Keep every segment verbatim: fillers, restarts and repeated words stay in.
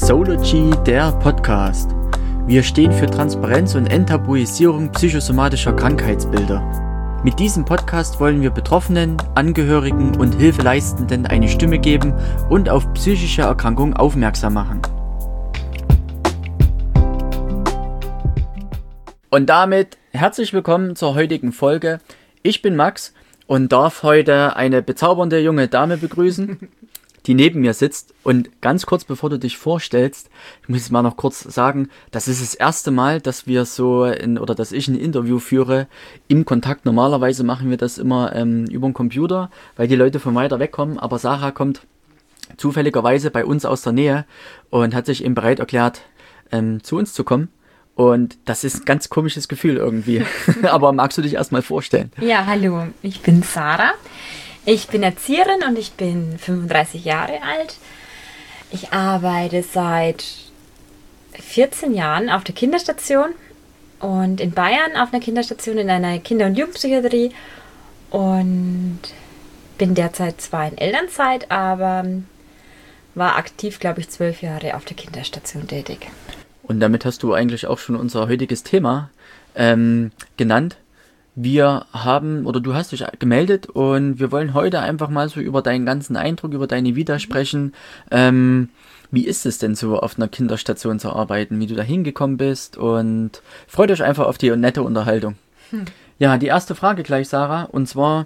Sexology, der Podcast. Wir stehen für Transparenz und Enttabuisierung psychosomatischer Krankheitsbilder. Mit diesem Podcast wollen wir Betroffenen, Angehörigen und Hilfeleistenden eine Stimme geben und auf psychische Erkrankungen aufmerksam machen. Und damit herzlich willkommen zur heutigen Folge. Ich bin Max und darf heute eine bezaubernde junge Dame begrüßen, die neben mir sitzt. Und ganz kurz, bevor du dich vorstellst, ich muss jetzt mal noch kurz sagen, das ist das erste Mal, dass wir so, in, oder dass ich ein Interview führe im Kontakt. Normalerweise machen wir das immer ähm, über den Computer, weil die Leute von weiter weg kommen. Aber Sarah kommt zufälligerweise bei uns aus der Nähe und hat sich eben bereit erklärt, ähm, zu uns zu kommen. Und das ist ein ganz komisches Gefühl irgendwie. Aber magst du dich erstmal vorstellen? Ja, hallo, ich bin Sarah. Ich bin Erzieherin und ich bin fünfunddreißig Jahre alt. Ich arbeite seit vierzehn Jahren auf der Kinderstation und in Bayern auf einer Kinderstation in einer Kinder- und Jugendpsychiatrie und bin derzeit zwar in Elternzeit, aber war aktiv, glaube ich, zwölf Jahre auf der Kinderstation tätig. Und damit hast du eigentlich auch schon unser heutiges Thema ähm, genannt. Wir haben, oder du hast dich gemeldet und wir wollen heute einfach mal so über deinen ganzen Eindruck, über deine Vita sprechen. Ähm, wie ist es denn so, auf einer Kinderstation zu arbeiten, wie du da hingekommen bist, und freut euch einfach auf die nette Unterhaltung. Hm. Ja, die erste Frage gleich, Sarah, und zwar,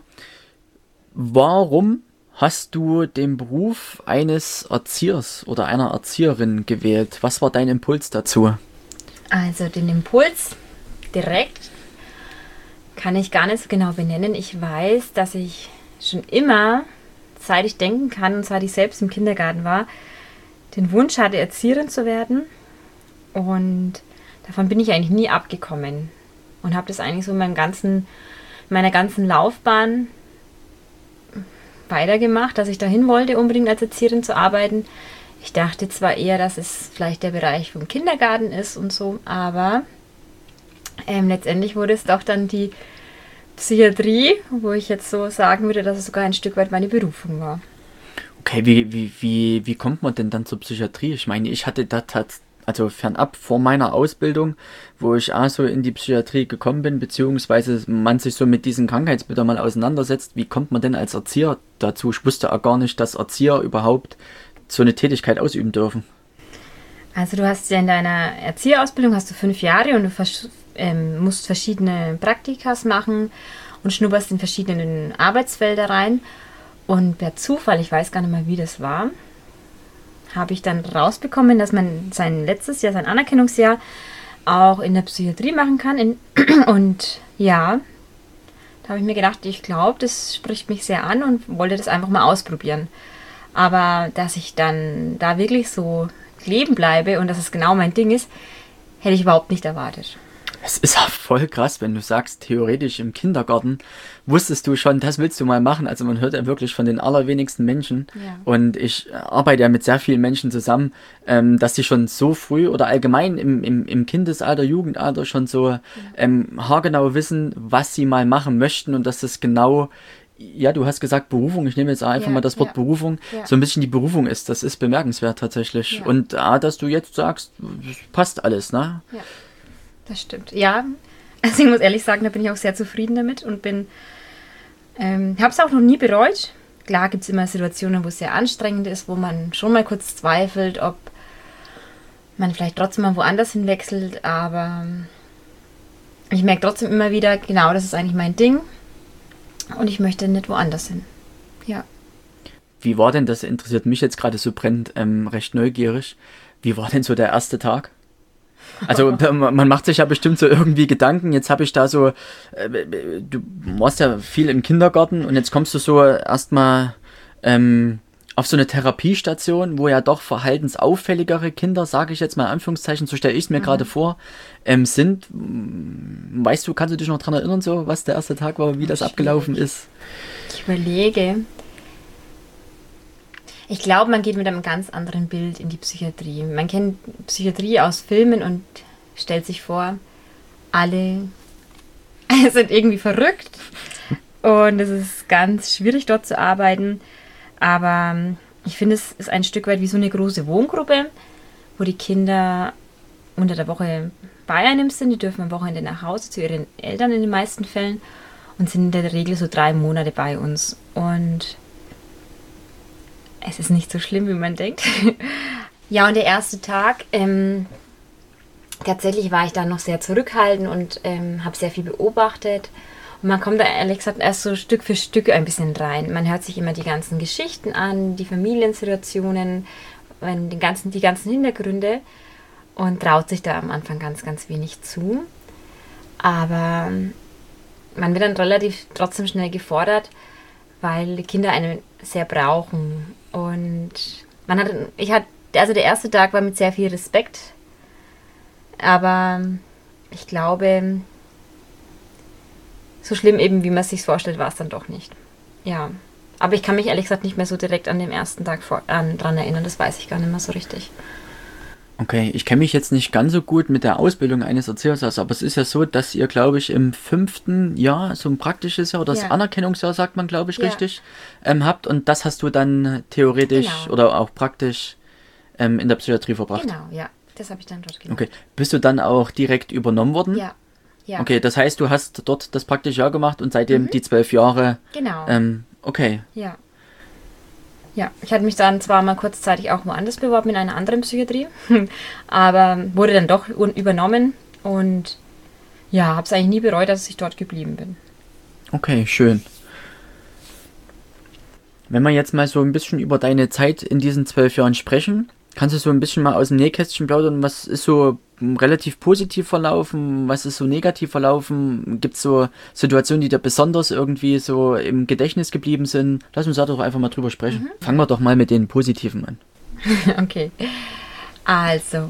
warum hast du den Beruf eines Erziehers oder einer Erzieherin gewählt? Was war dein Impuls dazu? Also den Impuls direkt kann ich gar nicht so genau benennen. Ich weiß, dass ich schon immer, seit ich denken kann und seit ich selbst im Kindergarten war, den Wunsch hatte, Erzieherin zu werden. Und davon bin ich eigentlich nie abgekommen. Und habe das eigentlich so in meinem ganzen, in meiner ganzen Laufbahn weitergemacht, dass ich dahin wollte, unbedingt als Erzieherin zu arbeiten. Ich dachte zwar eher, dass es vielleicht der Bereich vom Kindergarten ist und so, aber ähm, letztendlich wurde es doch dann die Psychiatrie, wo ich jetzt so sagen würde, dass es sogar ein Stück weit meine Berufung war. Okay, wie, wie, wie, wie kommt man denn dann zur Psychiatrie? Ich meine, ich hatte da tatsächlich, also fernab vor meiner Ausbildung, wo ich auch so in die Psychiatrie gekommen bin, beziehungsweise man sich so mit diesen Krankheitsbildern mal auseinandersetzt, wie kommt man denn als Erzieher dazu? Ich wusste auch gar nicht, dass Erzieher überhaupt so eine Tätigkeit ausüben dürfen. Also du hast ja in deiner Erzieherausbildung hast du fünf Jahre und du vers- ähm, musst verschiedene Praktikas machen und schnupperst in verschiedenen Arbeitsfelder rein. Und per Zufall, ich weiß gar nicht mehr, wie das war, habe ich dann rausbekommen, dass man sein letztes Jahr, sein Anerkennungsjahr, auch in der Psychiatrie machen kann. In, und ja, da habe ich mir gedacht, ich glaube, das spricht mich sehr an und wollte das einfach mal ausprobieren. Aber dass ich dann da wirklich so kleben bleibe und dass es genau mein Ding ist, hätte ich überhaupt nicht erwartet. Es ist ja voll krass, wenn du sagst, theoretisch im Kindergarten wusstest du schon, das willst du mal machen. Also man hört ja wirklich von den allerwenigsten Menschen. Ja. Und ich arbeite ja mit sehr vielen Menschen zusammen, ähm, dass die schon so früh oder allgemein im, im, im Kindesalter, Jugendalter schon so ja. ähm, haargenau wissen, was sie mal machen möchten, und dass das genau, ja, du hast gesagt Berufung, ich nehme jetzt einfach ja, mal das Wort ja. Berufung, ja. so ein bisschen die Berufung ist. Das ist bemerkenswert tatsächlich. Ja. Und ah, dass du jetzt sagst, passt alles, ne? Ja. Das stimmt. Ja, also ich muss ehrlich sagen, da bin ich auch sehr zufrieden damit und bin, ähm, habe es auch noch nie bereut. Klar gibt es immer Situationen, wo es sehr anstrengend ist, wo man schon mal kurz zweifelt, ob man vielleicht trotzdem mal woanders hinwechselt, aber ich merke trotzdem immer wieder, genau, das ist eigentlich mein Ding und ich möchte nicht woanders hin. Ja. Wie war denn das, interessiert mich jetzt gerade so brennend, ähm, recht neugierig, wie war denn so der erste Tag? Also man macht sich ja bestimmt so irgendwie Gedanken, jetzt habe ich da so, äh, du warst ja viel im Kindergarten und jetzt kommst du so erstmal ähm, auf so eine Therapiestation, wo ja doch verhaltensauffälligere Kinder, sage ich jetzt mal in Anführungszeichen, so stelle ich es mir mhm. gerade vor, ähm, sind. Weißt du, kannst du dich noch daran erinnern, so was der erste Tag war, wie das Schwierig. abgelaufen ist? Ich überlege. Ich glaube, man geht mit einem ganz anderen Bild in die Psychiatrie. Man kennt Psychiatrie aus Filmen und stellt sich vor, alle sind irgendwie verrückt und es ist ganz schwierig, dort zu arbeiten. Aber ich finde, es ist ein Stück weit wie so eine große Wohngruppe, wo die Kinder unter der Woche bei einem sind. Die dürfen am Wochenende nach Hause zu ihren Eltern in den meisten Fällen und sind in der Regel so drei Monate bei uns. Und es ist nicht so schlimm, wie man denkt. Ja, und der erste Tag, ähm, tatsächlich war ich da noch sehr zurückhaltend und ähm, habe sehr viel beobachtet. Und man kommt da ehrlich gesagt erst so Stück für Stück ein bisschen rein. Man hört sich immer die ganzen Geschichten an, die Familiensituationen, den ganzen, die ganzen Hintergründe und traut sich da am Anfang ganz, ganz wenig zu. Aber man wird dann relativ trotzdem schnell gefordert, weil die Kinder einen sehr brauchen. Und man hat, ich hatte, also der erste Tag war mit sehr viel Respekt, aber ich glaube, so schlimm eben, wie man es sich vorstellt, war es dann doch nicht. Ja, aber ich kann mich ehrlich gesagt nicht mehr so direkt an den ersten Tag vor, an, dran erinnern, das weiß ich gar nicht mehr so richtig. Okay, ich kenne mich jetzt nicht ganz so gut mit der Ausbildung eines Erziehers aus, aber es ist ja so, dass ihr, glaube ich, im fünften Jahr so ein praktisches Jahr oder das Ja. Anerkennungsjahr, sagt man, glaube ich, Ja. richtig, ähm, habt und das hast du dann theoretisch Genau. oder auch praktisch ähm, in der Psychiatrie verbracht. Genau, ja, das habe ich dann dort gemacht. Okay, bist du dann auch direkt übernommen worden? Ja, ja, Okay, das heißt, du hast dort das praktische Jahr gemacht und seitdem die zwölf Jahre, genau. ähm, okay, Ja. Ja, ich hatte mich dann zwar mal kurzzeitig auch woanders beworben, in einer anderen Psychiatrie, aber wurde dann doch un- übernommen und ja, habe es eigentlich nie bereut, dass ich dort geblieben bin. okay, schön. Wenn wir jetzt mal so ein bisschen über deine Zeit in diesen zwölf Jahren sprechen, kannst du so ein bisschen mal aus dem Nähkästchen plaudern, was ist so relativ positiv verlaufen, was ist so negativ verlaufen, gibt es so Situationen, die dir besonders irgendwie so im Gedächtnis geblieben sind? Lass uns da doch einfach mal drüber sprechen. Fangen wir doch mal mit den Positiven an. Okay, also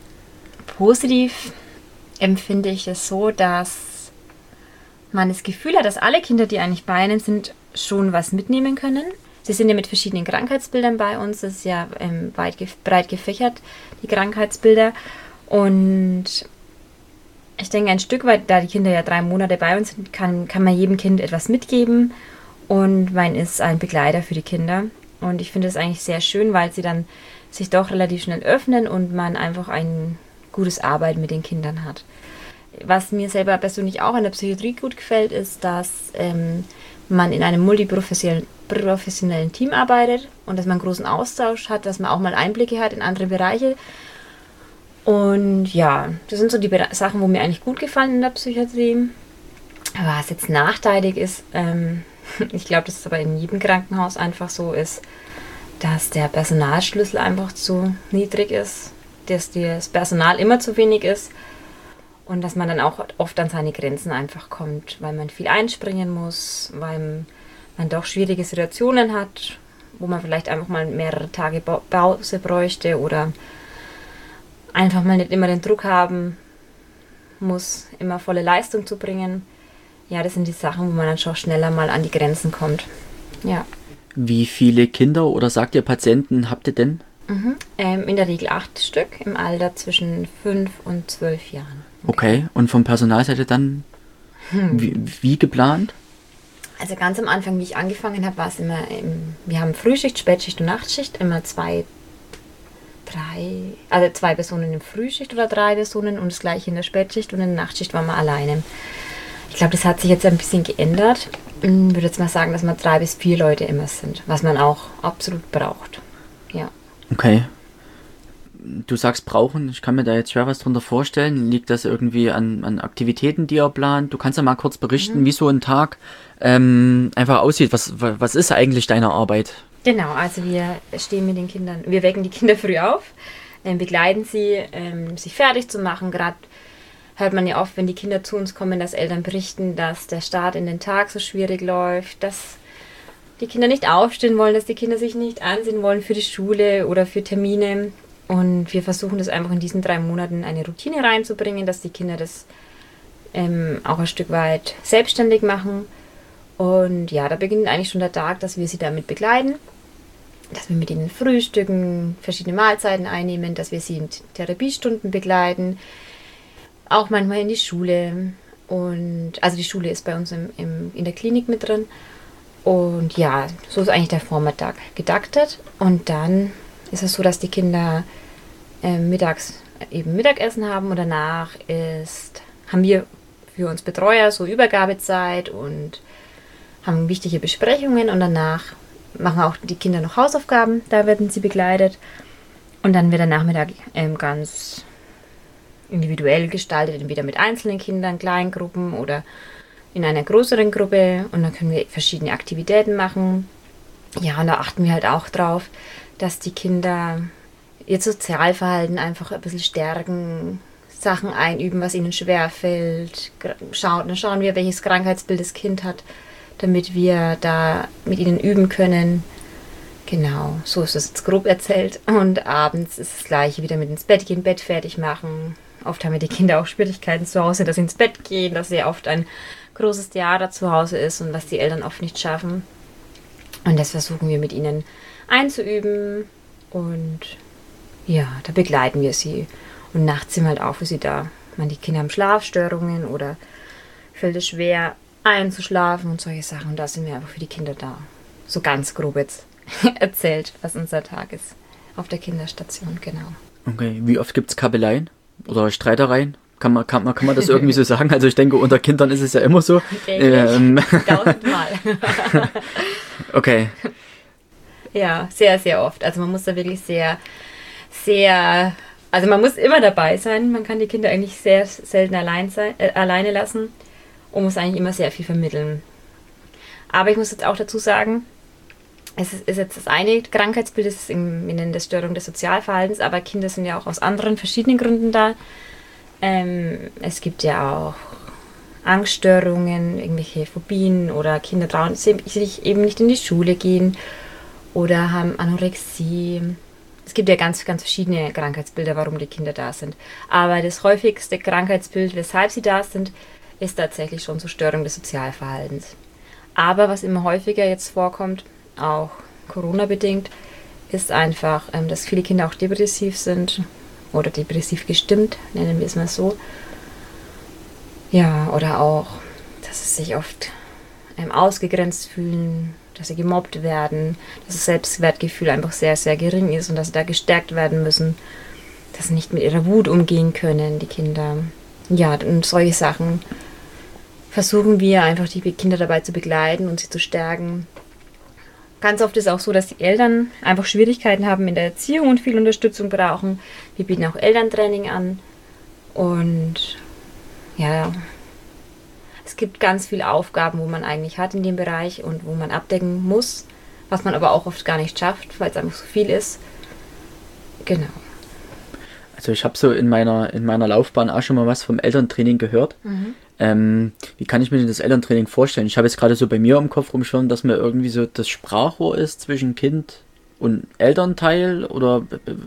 positiv empfinde ich es so, dass man das Gefühl hat, dass alle Kinder, die eigentlich bei einem sind, schon was mitnehmen können. Sie sind ja mit verschiedenen Krankheitsbildern bei uns, das ist ja ähm, weit gef- breit gefächert, die Krankheitsbilder. Und ich denke, ein Stück weit, da die Kinder ja drei Monate bei uns sind, kann, kann man jedem Kind etwas mitgeben und man ist ein Begleiter für die Kinder. Und ich finde es eigentlich sehr schön, weil sie dann sich doch relativ schnell öffnen und man einfach ein gutes Arbeiten mit den Kindern hat. Was mir selber persönlich auch an der Psychiatrie gut gefällt, ist, dass ähm, man in einem multiprofessionellen professionellen Team arbeitet und dass man einen großen Austausch hat, dass man auch mal Einblicke hat in andere Bereiche. Und ja, das sind so die Bere- Sachen, wo mir eigentlich gut gefallen in der Psychiatrie. Was jetzt nachteilig ist, ähm, ich glaube, dass es aber in jedem Krankenhaus einfach so ist, dass der Personalschlüssel einfach zu niedrig ist, dass das Personal immer zu wenig ist und dass man dann auch oft an seine Grenzen einfach kommt, weil man viel einspringen muss, weil man doch schwierige Situationen hat, wo man vielleicht einfach mal mehrere Tage Ba- Pause bräuchte oder einfach mal nicht immer den Druck haben muss, immer volle Leistung zu bringen. Ja, das sind die Sachen, wo man dann schon schneller mal an die Grenzen kommt. Ja. Wie viele Kinder oder sagt ihr Patienten habt ihr denn? Mhm. Ähm, in der Regel acht Stück im Alter zwischen fünf und zwölf Jahren. Okay, und vom Personalseite dann wie, wie geplant? Also ganz am Anfang, wie ich angefangen habe, war es immer, im, wir haben Frühschicht, Spätschicht und Nachtschicht, immer zwei, drei, also zwei Personen in Frühschicht oder drei Personen und das gleiche in der Spätschicht und in der Nachtschicht waren wir alleine. Ich glaube, das hat sich jetzt ein bisschen geändert. Ich würde jetzt mal sagen, dass wir drei bis vier Leute immer sind, was man auch absolut braucht. Ja. Okay. Du sagst brauchen, ich kann mir da jetzt schwer was drunter vorstellen. Liegt das irgendwie an, an Aktivitäten, die ihr plant? Du kannst ja mal kurz berichten, Mhm. wie so ein Tag ähm, einfach aussieht. Was, was ist eigentlich deine Arbeit? Genau, also wir stehen mit den Kindern, wir wecken die Kinder früh auf, ähm, begleiten sie, ähm, sich fertig zu machen. Gerade hört man ja oft, wenn die Kinder zu uns kommen, dass Eltern berichten, dass der Start in den Tag so schwierig läuft, dass die Kinder nicht aufstehen wollen, dass die Kinder sich nicht ansehen wollen für die Schule oder für Termine. Und wir versuchen das einfach in diesen drei Monaten eine Routine reinzubringen, dass die Kinder das ähm, auch ein Stück weit selbstständig machen. Und ja, da beginnt eigentlich schon der Tag, dass wir sie damit begleiten, dass wir mit ihnen frühstücken, verschiedene Mahlzeiten einnehmen, dass wir sie in Therapiestunden begleiten, auch manchmal in die Schule. Und also die Schule ist bei uns im, im, in der Klinik mit drin. Und ja, so ist eigentlich der Vormittag getaktet. Und dann ist es so, dass die Kinder äh, mittags eben Mittagessen haben und danach ist, haben wir für uns Betreuer so Übergabezeit und haben wichtige Besprechungen und danach machen auch die Kinder noch Hausaufgaben, da werden sie begleitet und dann wird der Nachmittag ähm, ganz individuell gestaltet, entweder mit einzelnen Kindern, Kleingruppen oder in einer größeren Gruppe und dann können wir verschiedene Aktivitäten machen. Ja, und da achten wir halt auch drauf, dass die Kinder ihr Sozialverhalten einfach ein bisschen stärken, Sachen einüben, was ihnen schwerfällt. Schauen, dann schauen wir, welches Krankheitsbild das Kind hat, damit wir da mit ihnen üben können. Genau, so ist es jetzt grob erzählt. Und abends ist das Gleiche, wieder mit ins Bett gehen, Bett fertig machen. Oft haben wir die Kinder auch Schwierigkeiten zu Hause, dass sie ins Bett gehen, dass sehr oft ein großes Theater zu Hause ist und was die Eltern oft nicht schaffen. Und das versuchen wir mit ihnen einzuüben und ja, da begleiten wir sie. Und nachts sind wir halt auch für sie da. Man, die Kinder haben Schlafstörungen oder fällt es schwer einzuschlafen und solche Sachen. Und da sind wir einfach für die Kinder da. So ganz grob jetzt erzählt, was unser Tag ist auf der Kinderstation, genau. Okay, wie oft gibt es Kabeleien oder Streitereien? Kann man, kann, man, kann man das irgendwie so sagen? Also ich denke, unter Kindern ist es ja immer so. Ähm. Tausendmal. Okay. Ja, sehr, sehr oft. Also man muss da wirklich sehr, sehr, also man muss immer dabei sein. Man kann die Kinder eigentlich sehr selten allein sein, äh, alleine lassen und muss eigentlich immer sehr viel vermitteln. Aber ich muss jetzt auch dazu sagen, es ist, ist jetzt das eine Krankheitsbild, das ist im, wir nennen das Störung des Sozialverhaltens, aber Kinder sind ja auch aus anderen verschiedenen Gründen da. Ähm, es gibt ja auch Angststörungen, irgendwelche Phobien oder Kinder trauen sich eben nicht in die Schule gehen oder haben Anorexie. Es gibt ja ganz, ganz verschiedene Krankheitsbilder, warum die Kinder da sind. Aber das häufigste Krankheitsbild, weshalb sie da sind, ist tatsächlich schon so Störung des Sozialverhaltens. Aber was immer häufiger jetzt vorkommt, auch Corona-bedingt, ist einfach, ähm, dass viele Kinder auch depressiv sind oder depressiv gestimmt, nennen wir es mal so. Ja, oder auch, dass sie sich oft ähm, ausgegrenzt fühlen, dass sie gemobbt werden, dass das Selbstwertgefühl einfach sehr, sehr gering ist und dass sie da gestärkt werden müssen, dass sie nicht mit ihrer Wut umgehen können, die Kinder. Ja, und solche Sachen versuchen wir einfach, die Kinder dabei zu begleiten und sie zu stärken. Ganz oft ist es auch so, dass die Eltern einfach Schwierigkeiten haben in der Erziehung und viel Unterstützung brauchen. Wir bieten auch Elterntraining an und ja, es gibt ganz viele Aufgaben, wo man eigentlich hat in dem Bereich und wo man abdecken muss, was man aber auch oft gar nicht schafft, weil es einfach so viel ist. Genau. Also ich habe so in meiner, in meiner Laufbahn auch schon mal was vom Elterntraining gehört. Mhm. Ähm, wie kann ich mir denn das Elterntraining vorstellen? Ich habe jetzt gerade so bei mir im Kopf rumschwirren, dass mir irgendwie so das Sprachrohr ist zwischen Kind und Elternteil oder,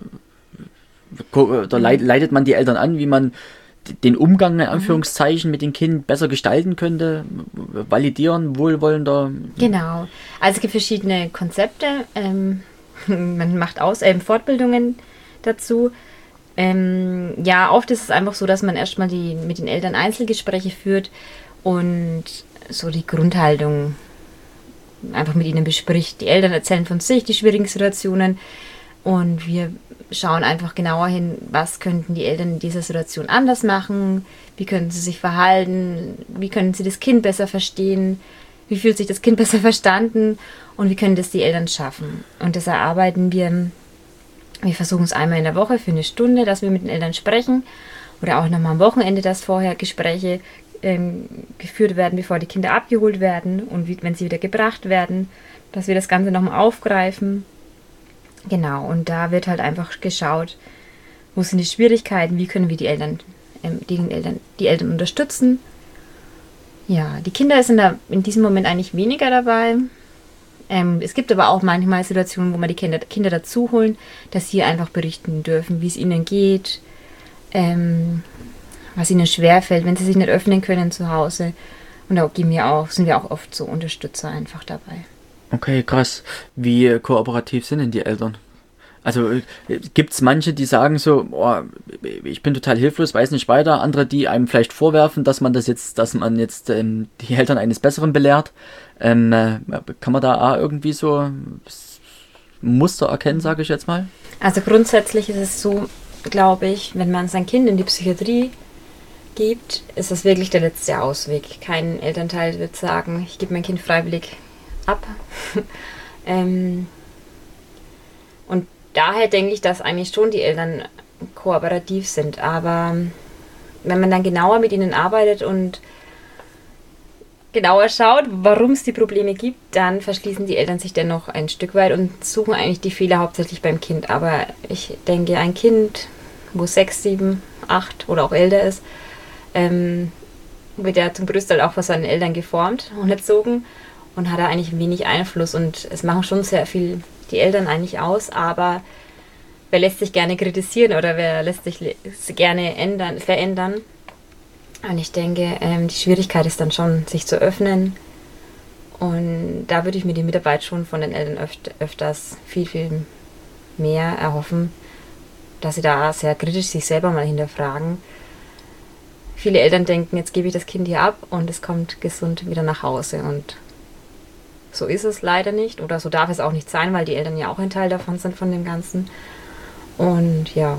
oder mhm. leitet man die Eltern an, wie man den Umgang in Anführungszeichen mit dem Kind besser gestalten könnte, validieren, wohlwollender. Genau, also es gibt verschiedene Konzepte, ähm, man macht aus, ähm, Fortbildungen dazu. Ähm, ja, oft ist es einfach so, dass man erstmal die mit den Eltern Einzelgespräche führt und so die Grundhaltung einfach mit ihnen bespricht. Die Eltern erzählen von sich die schwierigen Situationen und wir schauen einfach genauer hin, was könnten die Eltern in dieser Situation anders machen, wie können sie sich verhalten, wie können sie das Kind besser verstehen, wie fühlt sich das Kind besser verstanden und wie können das die Eltern schaffen. Und das erarbeiten wir. Wir versuchen es einmal in der Woche für eine Stunde, dass wir mit den Eltern sprechen oder auch nochmal am Wochenende, dass vorher Gespräche ähm, geführt werden, bevor die Kinder abgeholt werden und wie, wenn sie wieder gebracht werden, dass wir das Ganze nochmal aufgreifen. Genau, und da wird halt einfach geschaut, wo sind die Schwierigkeiten, wie können wir die Eltern, ähm, die Eltern, die Eltern unterstützen. Ja, die Kinder sind da in diesem Moment eigentlich weniger dabei. Ähm, es gibt aber auch manchmal Situationen, wo man die Kinder, Kinder dazu holen, dass sie einfach berichten dürfen, wie es ihnen geht, ähm, was ihnen schwerfällt, wenn sie sich nicht öffnen können zu Hause. Und da geben wir auch, sind wir auch oft so Unterstützer einfach dabei. Okay, krass. Wie kooperativ sind denn die Eltern? Also gibt es manche, die sagen so, oh, ich bin total hilflos, weiß nicht weiter. Andere, die einem vielleicht vorwerfen, dass man das jetzt, dass man jetzt ähm, die Eltern eines Besseren belehrt. Ähm, äh, kann man da auch irgendwie so Muster erkennen, sage ich jetzt mal? Also grundsätzlich ist es so, glaube ich, wenn man sein Kind in die Psychiatrie gibt, ist das wirklich der letzte Ausweg. Kein Elternteil wird sagen, ich gebe mein Kind freiwillig ab. ähm, und daher denke ich, dass eigentlich schon die Eltern kooperativ sind. Aber wenn man dann genauer mit ihnen arbeitet und genauer schaut, warum es die Probleme gibt, dann verschließen die Eltern sich dennoch ein Stück weit und suchen eigentlich die Fehler hauptsächlich beim Kind. Aber ich denke, ein Kind, wo sechs, sieben, acht oder auch älter ist, ähm, wird ja zum größten Teil auch von seinen Eltern geformt und erzogen und hat da eigentlich wenig Einfluss. Und es machen schon sehr viel die Eltern eigentlich aus, aber wer lässt sich gerne kritisieren oder wer lässt sich gerne ändern, verändern? Und ich denke, ähm, die Schwierigkeit ist dann schon, sich zu öffnen. Und da würde ich mir die Mitarbeit schon von den Eltern öft- öfters viel, viel mehr erhoffen, dass sie da sehr kritisch sich selber mal hinterfragen. Viele Eltern denken, jetzt gebe ich das Kind hier ab und es kommt gesund wieder nach Hause. Und so ist es leider nicht oder so darf es auch nicht sein, weil die Eltern ja auch ein Teil davon sind, von dem Ganzen. Und ja,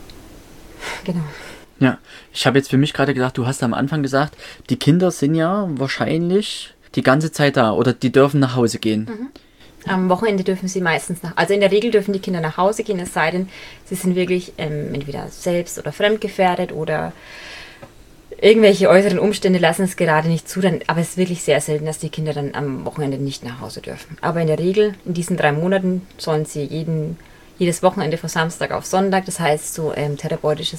genau. Ja, ich habe jetzt für mich gerade gedacht, du hast am Anfang gesagt, die Kinder sind ja wahrscheinlich die ganze Zeit da oder die dürfen nach Hause gehen. Mhm. Am Wochenende dürfen sie meistens nach, also in der Regel dürfen die Kinder nach Hause gehen, es sei denn, sie sind wirklich ähm, entweder selbst oder fremdgefährdet oder irgendwelche äußeren Umstände lassen es gerade nicht zu, dann, aber es ist wirklich sehr selten, dass die Kinder dann am Wochenende nicht nach Hause dürfen. Aber in der Regel, in diesen drei Monaten, sollen sie jeden, jedes Wochenende von Samstag auf Sonntag, das heißt so ähm, therapeutisches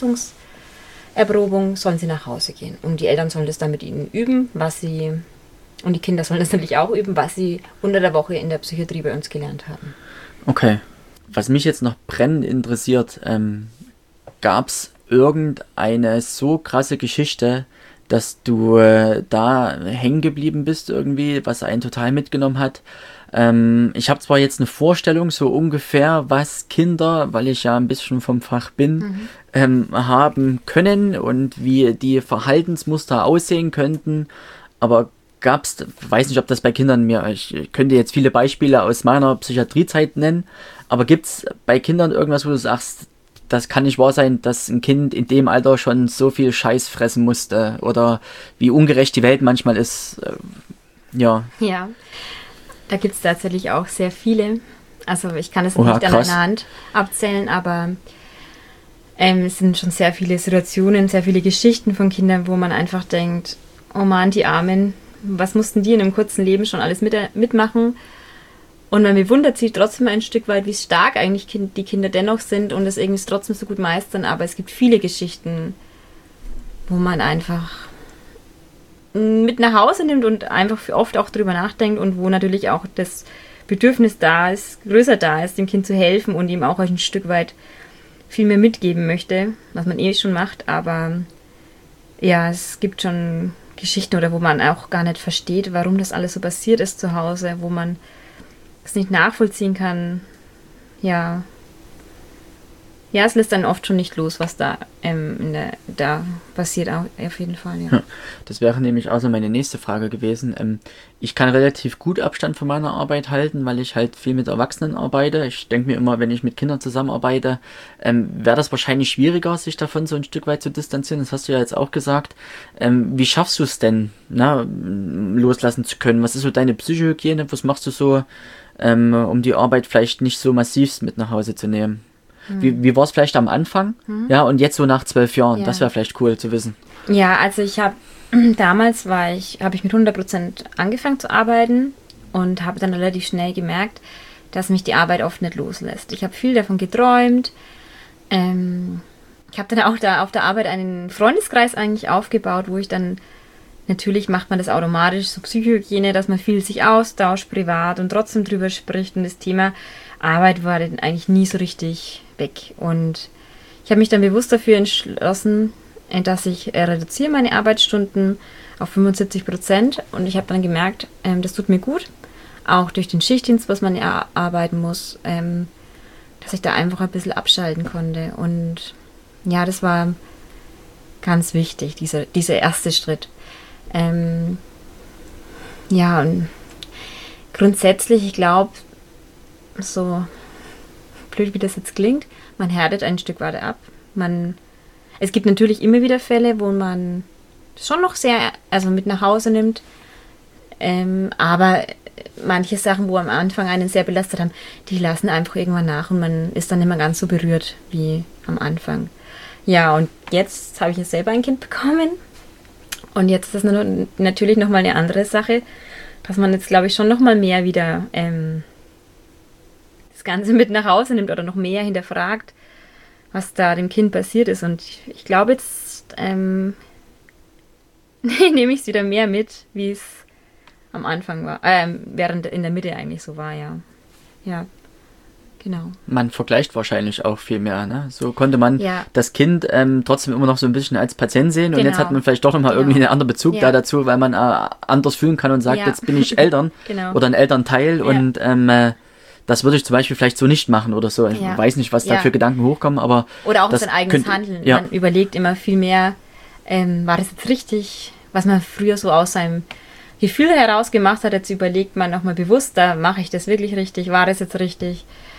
Belastungserprobung, sollen sie nach Hause gehen. Und die Eltern sollen das dann mit ihnen üben, was sie, und die Kinder sollen das natürlich auch üben, was sie unter der Woche in der Psychiatrie bei uns gelernt haben. Okay. Was mich jetzt noch brennend interessiert, ähm, gab es irgendeine so krasse Geschichte, dass du äh, da hängen geblieben bist irgendwie, was einen total mitgenommen hat? Ähm, ich habe zwar jetzt eine Vorstellung, so ungefähr, was Kinder, weil ich ja ein bisschen vom Fach bin, mhm. ähm, haben können und wie die Verhaltensmuster aussehen könnten, aber gab's, weiß nicht, ob das bei Kindern mir, ich könnte jetzt viele Beispiele aus meiner Psychiatriezeit nennen, aber gibt's bei Kindern irgendwas, wo du sagst, das kann nicht wahr sein, dass ein Kind in dem Alter schon so viel Scheiß fressen musste oder wie ungerecht die Welt manchmal ist, äh, ja. Ja, da gibt es tatsächlich auch sehr viele, also ich kann es Oha, nicht krass. an einer Hand abzählen, aber ähm, es sind schon sehr viele Situationen, sehr viele Geschichten von Kindern, wo man einfach denkt, oh Mann, die Armen, was mussten die in einem kurzen Leben schon alles mit, mitmachen? Und man bewundert sich trotzdem ein Stück weit, wie stark eigentlich kind, die Kinder dennoch sind und es irgendwie trotzdem so gut meistern. Aber es gibt viele Geschichten, wo man einfach mit nach Hause nimmt und einfach oft auch drüber nachdenkt und wo natürlich auch das Bedürfnis da ist, größer da ist, dem Kind zu helfen und ihm auch ein Stück weit viel mehr mitgeben möchte, was man eh schon macht. Aber ja, es gibt schon Geschichten oder wo man auch gar nicht versteht, warum das alles so passiert ist zu Hause, wo man es nicht nachvollziehen kann. Ja, ja, es lässt dann oft schon nicht los, was da, ähm, in der, da passiert, auch, auf jeden Fall. Ja. Das wäre nämlich auch so meine nächste Frage gewesen. Ähm, ich kann relativ gut Abstand von meiner Arbeit halten, weil ich halt viel mit Erwachsenen arbeite. Ich denke mir immer, wenn ich mit Kindern zusammenarbeite, ähm, wäre das wahrscheinlich schwieriger, sich davon so ein Stück weit zu distanzieren. Das hast du ja jetzt auch gesagt. Ähm, wie schaffst du es denn, na, loslassen zu können? Was ist so deine Psychohygiene? Was machst du so, ähm, um die Arbeit vielleicht nicht so massiv mit nach Hause zu nehmen? Wie, wie war es vielleicht am Anfang? Mhm. Ja, und jetzt so nach zwölf Jahren. Ja. Das wäre vielleicht cool zu wissen. Ja, also ich habe, damals war ich, habe ich mit hundert Prozent angefangen zu arbeiten und habe dann relativ schnell gemerkt, dass mich die Arbeit oft nicht loslässt. Ich habe viel davon geträumt. Ähm, ich habe dann auch da auf der Arbeit einen Freundeskreis eigentlich aufgebaut, wo ich dann, natürlich macht man das automatisch, so Psychohygiene, dass man viel sich austauscht, privat und trotzdem drüber spricht und das Thema Arbeit war dann eigentlich nie so richtig weg. Und ich habe mich dann bewusst dafür entschlossen, dass ich reduziere meine Arbeitsstunden auf fünfundsiebzig Prozent. Und ich habe dann gemerkt, ähm, das tut mir gut, auch durch den Schichtdienst, was man ja arbeiten muss, ähm, dass ich da einfach ein bisschen abschalten konnte. Und ja, das war ganz wichtig, dieser, dieser erste Schritt. Ähm, ja, und grundsätzlich, ich glaube, so blöd wie das jetzt klingt, man härtet ein Stück weit ab. Man, es gibt natürlich immer wieder Fälle, wo man schon noch sehr, also mit nach Hause nimmt, ähm, aber manche Sachen, wo am Anfang einen sehr belastet haben, die lassen einfach irgendwann nach und man ist dann nicht mehr ganz so berührt wie am Anfang. Ja, und jetzt habe ich ja selber ein Kind bekommen und jetzt ist das natürlich nochmal eine andere Sache, dass man jetzt, glaube ich, schon nochmal mehr wieder ähm, das Ganze mit nach Hause nimmt oder noch mehr hinterfragt, was da dem Kind passiert ist. Und ich, ich glaube, jetzt ähm, nehme ich es wieder mehr mit, wie es am Anfang war, äh, während in der Mitte eigentlich so war, ja. Ja, genau. Man vergleicht wahrscheinlich auch viel mehr, ne? So konnte man ja. das Kind ähm, trotzdem immer noch so ein bisschen als Patient sehen genau. und jetzt hat man vielleicht doch nochmal genau. irgendwie einen anderen Bezug ja. da dazu, weil man äh, anders fühlen kann und sagt, ja. jetzt bin ich Eltern genau. oder ein Elternteil ja. und ähm, äh, das würde ich zum Beispiel vielleicht so nicht machen oder so. Ich ja. weiß nicht, was da ja. für Gedanken hochkommen, aber... Oder auch das sein eigenes könnte, Handeln. Ja. Man überlegt immer viel mehr, ähm, war das jetzt richtig, was man früher so aus seinem Gefühl heraus gemacht hat, jetzt überlegt man nochmal bewusster, mache ich das wirklich richtig, war das jetzt richtig?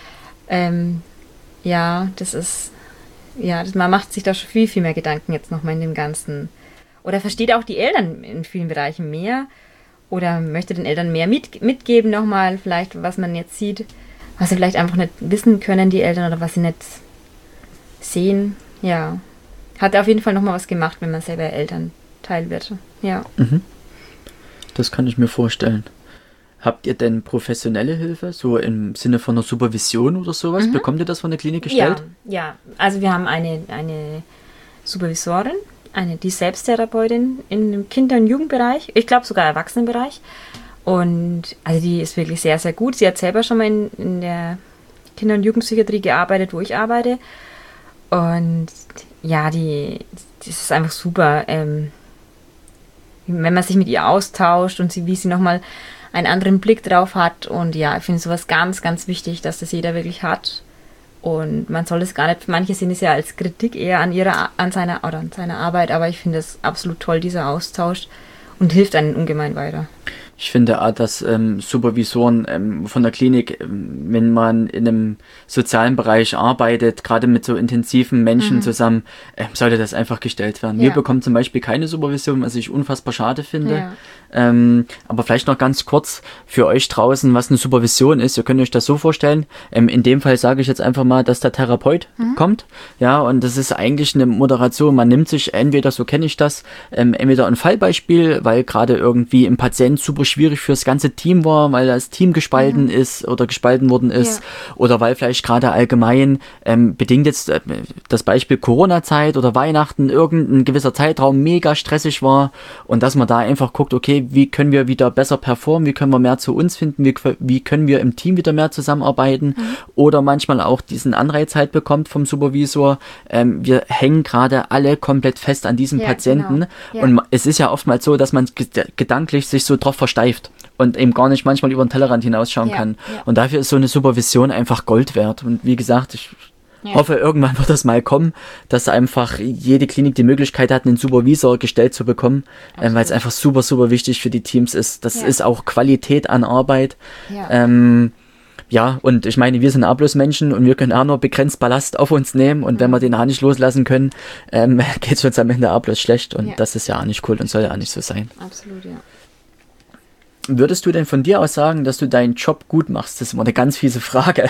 Ähm, ja, das ist, ja, das, man macht sich da schon viel, viel mehr Gedanken jetzt nochmal in dem Ganzen. Oder versteht auch die Eltern in vielen Bereichen mehr oder möchte den Eltern mehr mit, mitgeben nochmal, vielleicht, was man jetzt sieht, was sie vielleicht einfach nicht wissen können, die Eltern, oder was sie nicht sehen. Ja, hat auf jeden Fall nochmal was gemacht, wenn man selber Elternteil wird. Ja. Mhm. Das kann ich mir vorstellen. Habt ihr denn professionelle Hilfe, so im Sinne von einer Supervision oder sowas? Mhm. Bekommt ihr das von der Klinik gestellt? Ja, ja. Also wir haben eine, eine Supervisorin, eine, die Selbsttherapeutin im Kinder- und Jugendbereich, ich glaube sogar Erwachsenenbereich. Und also die ist wirklich sehr, sehr gut. Sie hat selber schon mal in, in der Kinder- und Jugendpsychiatrie gearbeitet, wo ich arbeite. Und ja, die, die ist einfach super. Ähm, wenn man sich mit ihr austauscht und sie, wie sie nochmal einen anderen Blick drauf hat. Und ja, ich finde sowas ganz, ganz wichtig, dass das jeder wirklich hat. Und man soll es gar nicht, manche sehen es ja als Kritik eher an ihrer, an seiner oder an seiner Arbeit, aber ich finde es absolut toll, dieser Austausch, und hilft einem ungemein weiter. Ich finde auch, dass ähm, Supervisoren ähm, von der Klinik, ähm, wenn man in einem sozialen Bereich arbeitet, gerade mit so intensiven Menschen mhm. zusammen, ähm, sollte das einfach gestellt werden. Ja. Wir bekommen zum Beispiel keine Supervision, was ich unfassbar schade finde. Ja. Ähm, aber vielleicht noch ganz kurz für euch draußen, was eine Supervision ist. Ihr könnt euch das so vorstellen. Ähm, in dem Fall sage ich jetzt einfach mal, dass der Therapeut mhm. kommt. Ja, und das ist eigentlich eine Moderation. Man nimmt sich entweder, so kenne ich das, ähm, entweder ein Fallbeispiel, weil gerade irgendwie ein Patient super schwierig fürs ganze Team war, weil das Team gespalten mhm. ist oder gespalten worden ist, ja. oder weil vielleicht gerade allgemein ähm, bedingt jetzt äh, das Beispiel Corona-Zeit oder Weihnachten, irgendein gewisser Zeitraum mega stressig war, und dass man da einfach guckt, okay, wie können wir wieder besser performen, wie können wir mehr zu uns finden, wie, wie können wir im Team wieder mehr zusammenarbeiten, mhm. oder manchmal auch diesen Anreiz halt bekommt vom Supervisor, ähm, wir hängen gerade alle komplett fest an diesem ja, Patienten, genau. ja. und es ist ja oftmals so, dass man gedanklich sich so drauf versteift und eben gar nicht manchmal über den Tellerrand hinausschauen ja, kann. Ja. Und dafür ist so eine Supervision einfach Gold wert. Und wie gesagt, ich ja. hoffe, irgendwann wird das mal kommen, dass einfach jede Klinik die Möglichkeit hat, einen Supervisor gestellt zu bekommen, ähm, weil es einfach super, super wichtig für die Teams ist. Das ja. ist auch Qualität an Arbeit. Ja. Ähm, ja, und ich meine, wir sind auch bloß Menschen und wir können auch nur begrenzt Ballast auf uns nehmen, und mhm. wenn wir den auch nicht loslassen können, ähm, geht es uns am Ende auch bloß schlecht, und ja. das ist ja auch nicht cool und soll ja auch nicht so sein. Absolut, ja. Würdest du denn von dir aus sagen, dass du deinen Job gut machst? Das ist immer eine ganz fiese Frage.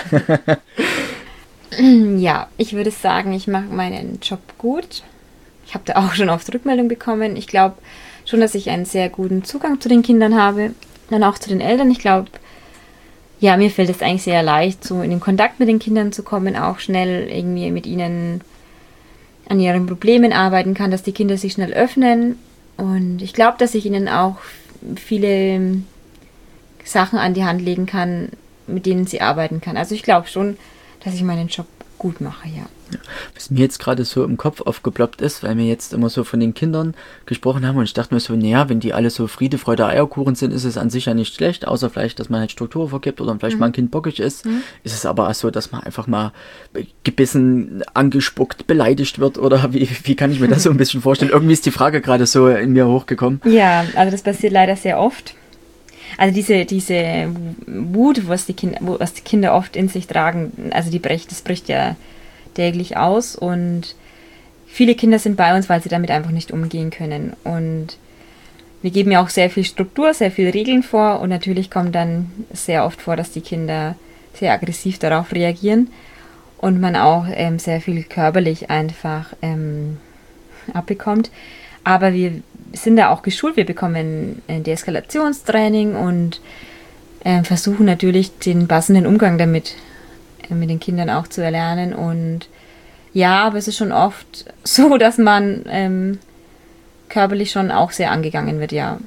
Ja, ich würde sagen, ich mache meinen Job gut. Ich habe da auch schon oft Rückmeldung bekommen. Ich glaube schon, dass ich einen sehr guten Zugang zu den Kindern habe, dann auch zu den Eltern. Ich glaube, ja, mir fällt es eigentlich sehr leicht, so in den Kontakt mit den Kindern zu kommen, auch schnell irgendwie mit ihnen an ihren Problemen arbeiten kann, dass die Kinder sich schnell öffnen. Und ich glaube, dass ich ihnen auch viele Sachen an die Hand legen kann, mit denen sie arbeiten kann. Also ich glaube schon, dass ich meinen Job gut mache, ja. Ja. Was mir jetzt gerade so im Kopf aufgeploppt ist, weil wir jetzt immer so von den Kindern gesprochen haben, und ich dachte mir so, naja, wenn die alle so Friede, Freude, Eierkuchen sind, ist es an sich ja nicht schlecht, außer vielleicht, dass man halt Struktur vergibt oder vielleicht mhm. mal ein Kind bockig ist. Mhm. Ist es aber auch so, dass man einfach mal gebissen, angespuckt, beleidigt wird, oder wie, wie kann ich mir das so ein bisschen vorstellen? Irgendwie ist die Frage gerade so in mir hochgekommen. Ja, also das passiert leider sehr oft. Also diese, diese Wut, was die Kinder, was die Kinder oft in sich tragen, also die bricht, das bricht ja täglich aus und viele Kinder sind bei uns, weil sie damit einfach nicht umgehen können. Und wir geben ja auch sehr viel Struktur, sehr viele Regeln vor und natürlich kommt dann sehr oft vor, dass die Kinder sehr aggressiv darauf reagieren und man auch ähm, sehr viel körperlich einfach ähm, abbekommt. Aber wir sind da auch geschult, wir bekommen ein Deeskalationstraining und äh, versuchen natürlich den passenden Umgang damit äh, mit den Kindern auch zu erlernen. Und ja, aber es ist schon oft so, dass man ähm, körperlich schon auch sehr angegangen wird, ja.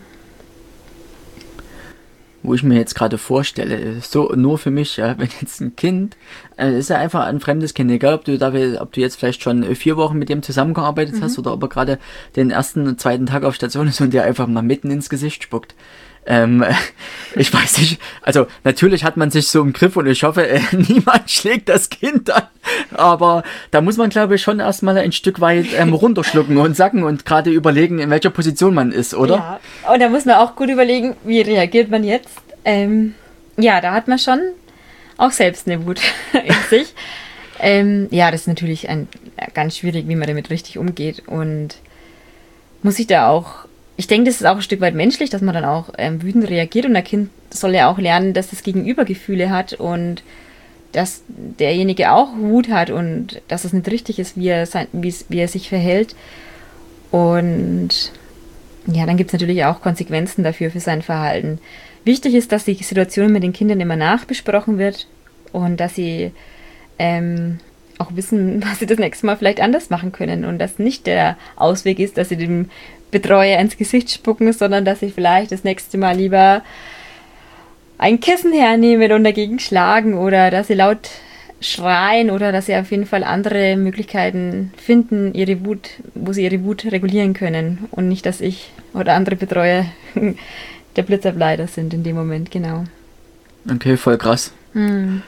Wo ich mir jetzt gerade vorstelle, so nur für mich, ja, wenn jetzt ein Kind, äh, ist ja einfach ein fremdes Kind, egal ob du da, ob du jetzt vielleicht schon vier Wochen mit dem zusammengearbeitet mhm. hast oder ob er gerade den ersten und zweiten Tag auf Station ist und dir einfach mal mitten ins Gesicht spuckt. Ähm, ich weiß nicht, also natürlich hat man sich so im Griff und ich hoffe, äh, niemand schlägt das Kind an, aber da muss man, glaube ich, schon erstmal ein Stück weit ähm, runterschlucken und sacken und gerade überlegen, in welcher Position man ist, oder? Ja, und da muss man auch gut überlegen, wie reagiert man jetzt. Ähm, ja, da hat man schon auch selbst eine Wut in sich. Ähm, ja, das ist natürlich ein, ganz schwierig, wie man damit richtig umgeht und muss ich da auch Ich denke, das ist auch ein Stück weit menschlich, dass man dann auch ähm, wütend reagiert und ein Kind soll ja auch lernen, dass das Gegenüber Gefühle hat und dass derjenige auch Wut hat und dass es nicht richtig ist, wie er, sein, wie, wie er sich verhält. Und ja, dann gibt es natürlich auch Konsequenzen dafür für sein Verhalten. Wichtig ist, dass die Situation mit den Kindern immer nachbesprochen wird und dass sie ähm, auch wissen, was sie das nächste Mal vielleicht anders machen können und dass nicht der Ausweg ist, dass sie dem Betreuer ins Gesicht spucken, sondern dass sie vielleicht das nächste Mal lieber ein Kissen hernehmen und dagegen schlagen oder dass sie laut schreien oder dass sie auf jeden Fall andere Möglichkeiten finden, ihre Wut, wo sie ihre Wut regulieren können und nicht, dass ich oder andere Betreuer der Blitzableiter sind in dem Moment, genau. Okay, voll krass. Hm.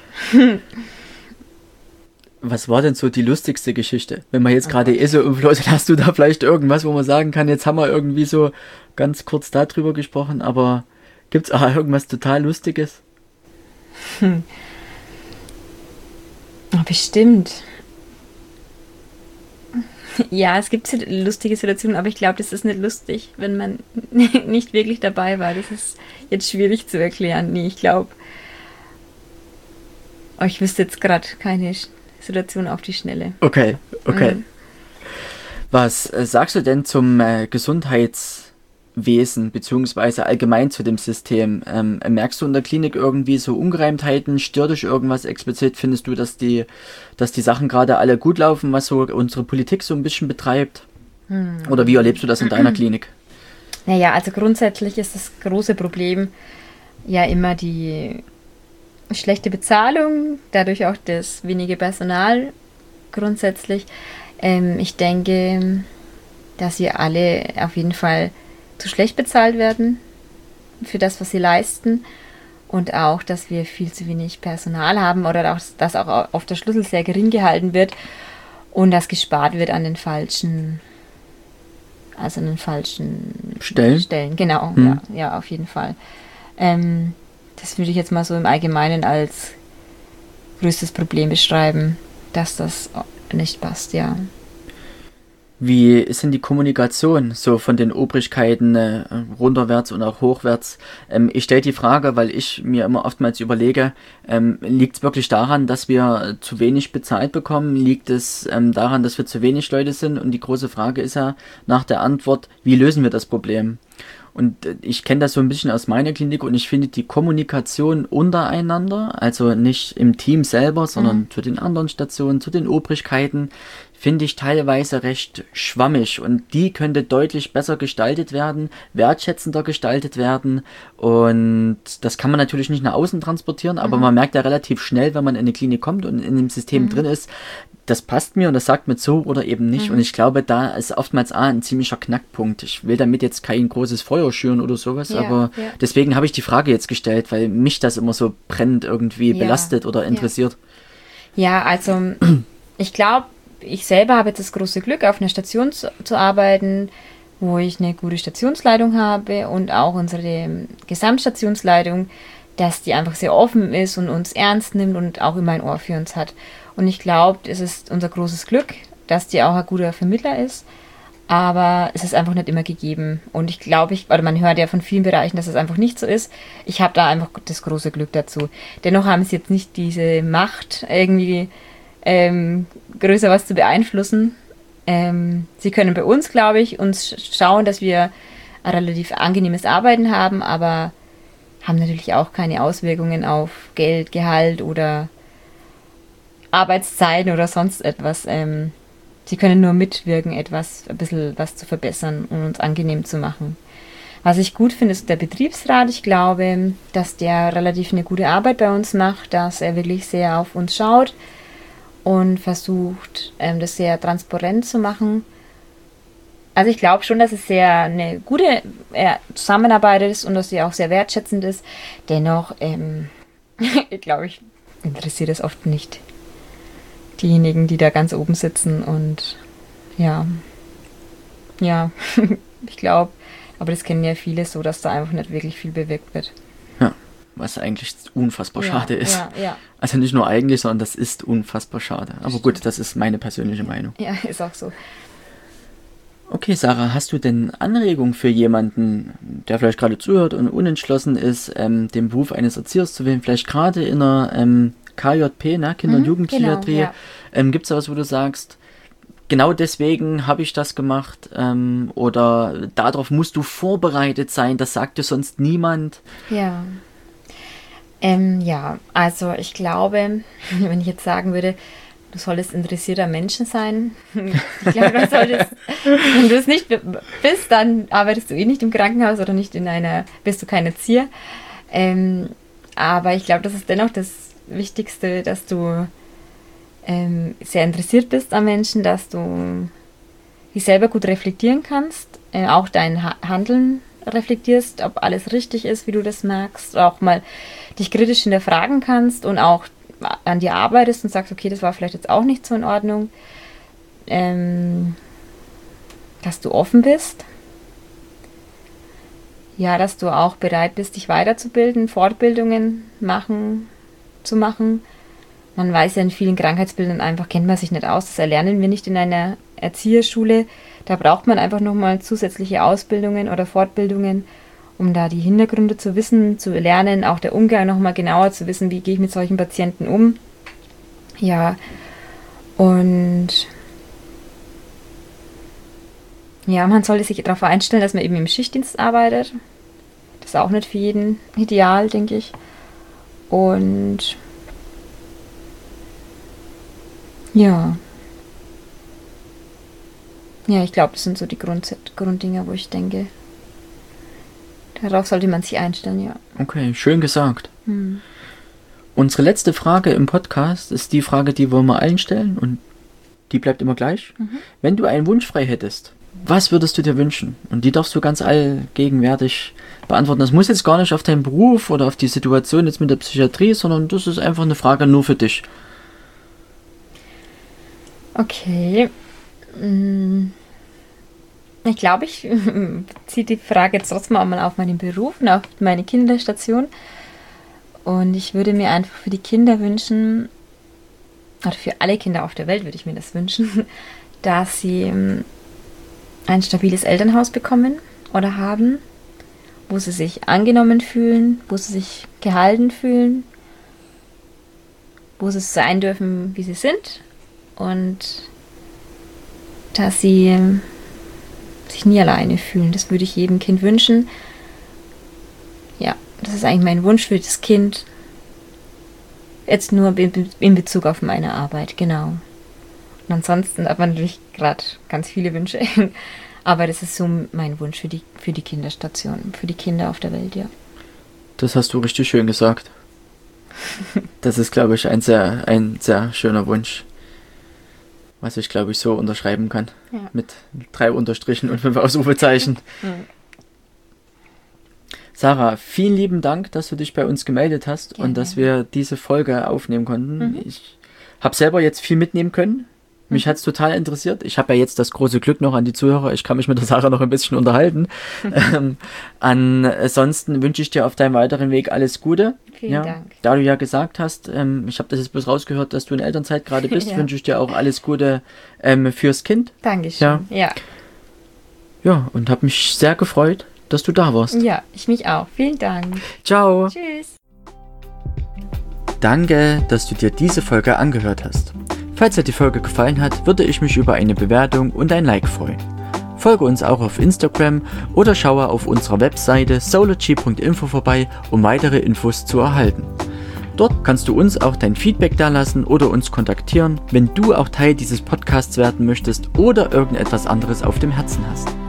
Was war denn so die lustigste Geschichte? Wenn man jetzt gerade eh so umflot, hast du da vielleicht irgendwas, wo man sagen kann, jetzt haben wir irgendwie so ganz kurz darüber gesprochen, aber gibt es auch irgendwas total Lustiges? Hm. Bestimmt. Ja, es gibt lustige Situationen, aber ich glaube, das ist nicht lustig, wenn man nicht wirklich dabei war. Das ist jetzt schwierig zu erklären. Nee, ich glaube, oh, ich wüsste jetzt gerade keine Situation auf die Schnelle. Okay, okay. Mhm. Was äh, sagst du denn zum äh, Gesundheitswesen beziehungsweise allgemein zu dem System? Ähm, merkst du in der Klinik irgendwie so Ungereimtheiten? Stört dich irgendwas explizit? Findest du, dass die, dass die Sachen gerade alle gut laufen, was so unsere Politik so ein bisschen betreibt? Mhm. Oder wie erlebst du das in deiner Klinik? Naja, also grundsätzlich ist das große Problem ja immer die schlechte Bezahlung, dadurch auch das wenige Personal grundsätzlich. Ähm, ich denke, dass wir alle auf jeden Fall zu schlecht bezahlt werden für das, was sie leisten und auch, dass wir viel zu wenig Personal haben oder auch, dass auch oft der Schlüssel sehr gering gehalten wird und dass gespart wird an den falschen, also an den falschen Stellen. Stellen. Genau, hm. ja, ja, auf jeden Fall. Ähm, Das würde ich jetzt mal so im Allgemeinen als größtes Problem beschreiben, dass das nicht passt, ja. Wie ist denn die Kommunikation so von den Obrigkeiten äh, runterwärts und auch hochwärts? Ähm, ich stelle die Frage, weil ich mir immer oftmals überlege, ähm, liegt es wirklich daran, dass wir zu wenig bezahlt bekommen? Liegt es ähm, daran, dass wir zu wenig Leute sind? Und die große Frage ist ja nach der Antwort, wie lösen wir das Problem? Und ich kenne das so ein bisschen aus meiner Klinik und ich finde die Kommunikation untereinander, also nicht im Team selber, sondern mhm. zu den anderen Stationen, zu den Obrigkeiten, finde ich teilweise recht schwammig und die könnte deutlich besser gestaltet werden, wertschätzender gestaltet werden und das kann man natürlich nicht nach außen transportieren, aber mhm. man merkt ja relativ schnell, wenn man in eine Klinik kommt und in dem System mhm. drin ist, das passt mir und das sagt mir zu oder eben nicht. Mhm. Und ich glaube, da ist oftmals ah, ein ziemlicher Knackpunkt. Ich will damit jetzt kein großes Feuer schüren oder sowas, ja, aber ja. deswegen habe ich die Frage jetzt gestellt, weil mich das immer so brennend irgendwie ja. belastet oder interessiert. Ja, ja also ich glaube, ich selber habe jetzt das große Glück, auf einer Station zu, zu arbeiten, wo ich eine gute Stationsleitung habe und auch unsere Gesamtstationsleitung, dass die einfach sehr offen ist und uns ernst nimmt und auch immer ein Ohr für uns hat. Und ich glaube, es ist unser großes Glück, dass die auch ein guter Vermittler ist, aber es ist einfach nicht immer gegeben. Und ich glaube, ich, oder man hört ja von vielen Bereichen, dass es einfach nicht so ist. Ich habe da einfach das große Glück dazu. Dennoch haben sie jetzt nicht diese Macht, irgendwie ähm, größer was zu beeinflussen. Ähm, sie können bei uns, glaube ich, uns schauen, dass wir ein relativ angenehmes Arbeiten haben, aber haben natürlich auch keine Auswirkungen auf Geld, Gehalt oder Arbeitszeiten oder sonst etwas. Ähm, sie können nur mitwirken, etwas, ein bisschen was zu verbessern und uns angenehm zu machen. Was ich gut finde, ist der Betriebsrat. Ich glaube, dass der relativ eine gute Arbeit bei uns macht, dass er wirklich sehr auf uns schaut und versucht, ähm, das sehr transparent zu machen. Also ich glaube schon, dass es sehr eine gute äh, Zusammenarbeit ist und dass sie auch sehr wertschätzend ist. Dennoch, ähm, glaube ich, interessiert es oft nicht diejenigen, die da ganz oben sitzen. Und ja, ja, ich glaube, aber das kennen ja viele so, dass da einfach nicht wirklich viel bewirkt wird. Ja, was eigentlich unfassbar Ja, schade ist. ja, ja. Also nicht nur eigentlich, sondern das ist unfassbar schade. Aber gut, das ist meine persönliche Meinung. Ja, ist auch so. Okay, Sarah, hast du denn Anregungen für jemanden, der vielleicht gerade zuhört und unentschlossen ist, ähm, den Beruf eines Erziehers zu wählen, vielleicht gerade in einer ähm, K J P, ne, Kinder- und Mhm, Jugendpsychiatrie, genau, ja. ähm, gibt es da was, wo du sagst, genau deswegen habe ich das gemacht, ähm, oder darauf musst du vorbereitet sein, das sagt dir sonst niemand? Ja. Ähm, ja, also ich glaube, wenn ich jetzt sagen würde, du solltest interessierter Menschen sein. Ich glaube, du solltest, wenn du es nicht bist, dann arbeitest du eh nicht im Krankenhaus oder nicht in einer, bist du kein Erzieher. Ähm, aber ich glaube, das ist dennoch das Wichtigste, dass du ähm, sehr interessiert bist am Menschen, dass du dich selber gut reflektieren kannst, äh, auch dein ha- Handeln reflektierst, ob alles richtig ist, wie du das magst, auch mal dich kritisch hinterfragen kannst und auch an dir arbeitest und sagst, okay, das war vielleicht jetzt auch nicht so in Ordnung, ähm, dass du offen bist, ja, dass du auch bereit bist, dich weiterzubilden, Fortbildungen machen, zu machen. Man weiß ja in vielen Krankheitsbildern einfach, kennt man sich nicht aus, das erlernen wir nicht in einer Erzieherschule, da braucht man einfach nochmal zusätzliche Ausbildungen oder Fortbildungen, um da die Hintergründe zu wissen, zu lernen, auch der Umgang nochmal genauer zu wissen, wie gehe ich mit solchen Patienten um. Ja, und ja, man sollte sich darauf einstellen, dass man eben im Schichtdienst arbeitet. Das ist auch nicht für jeden ideal, denke ich. Und ja, ja, ich glaube, das sind so die Grund Grunddinger, wo ich denke, darauf sollte man sich einstellen, ja. Okay, schön gesagt. Hm. Unsere letzte Frage im Podcast ist die Frage, die wollen wir allen stellen und die bleibt immer gleich. Mhm. Wenn du einen Wunsch frei hättest, was würdest du dir wünschen? Und die darfst du ganz allgegenwärtig beantworten. Das muss jetzt gar nicht auf deinen Beruf oder auf die Situation jetzt mit der Psychiatrie, sondern das ist einfach eine Frage nur für dich. Okay. Ich glaube, ich ziehe die Frage jetzt trotzdem auch mal auf meinen Beruf und auf meine Kinderstation. Und ich würde mir einfach für die Kinder wünschen, oder für alle Kinder auf der Welt würde ich mir das wünschen, dass sie ein stabiles Elternhaus bekommen oder haben, wo sie sich angenommen fühlen, wo sie sich gehalten fühlen, wo sie sein dürfen, wie sie sind und dass sie sich nie alleine fühlen. Das würde ich jedem Kind wünschen. Ja, das ist eigentlich mein Wunsch für das Kind. Jetzt nur in Bezug auf meine Arbeit, genau. Und ansonsten hat man natürlich gerade ganz viele Wünsche. Aber das ist so mein Wunsch für die, für die Kinderstation, für die Kinder auf der Welt, ja. Das hast du richtig schön gesagt. Das ist, glaube ich, ein sehr, ein sehr schöner Wunsch. Was ich, glaube ich, so unterschreiben kann. Ja. Mit drei Unterstrichen und fünf Ausrufezeichen. Mhm. Sarah, vielen lieben Dank, dass du dich bei uns gemeldet hast. Gerne. Und dass wir diese Folge aufnehmen konnten. Mhm. Ich habe selber jetzt viel mitnehmen können. Mich hat's total interessiert. Ich habe ja jetzt das große Glück noch an die Zuhörer. Ich kann mich mit der Sarah noch ein bisschen unterhalten. ähm, ansonsten wünsche ich dir auf deinem weiteren Weg alles Gute. Vielen ja, Dank. Da du ja gesagt hast, ähm, ich habe das jetzt bloß rausgehört, dass du in Elternzeit gerade bist, Ja. wünsche ich dir auch alles Gute ähm, fürs Kind. Dankeschön. Ja. Ja. Ja, und habe mich sehr gefreut, dass du da warst. ja, ich mich auch. Vielen Dank. Ciao. Tschüss. Danke, dass du dir diese Folge angehört hast. Falls dir die Folge gefallen hat, würde ich mich über eine Bewertung und ein Like freuen. Folge uns auch auf Instagram oder schaue auf unserer Webseite sology punkt info vorbei, um weitere Infos zu erhalten. Dort kannst du uns auch dein Feedback dalassen oder uns kontaktieren, wenn du auch Teil dieses Podcasts werden möchtest oder irgendetwas anderes auf dem Herzen hast.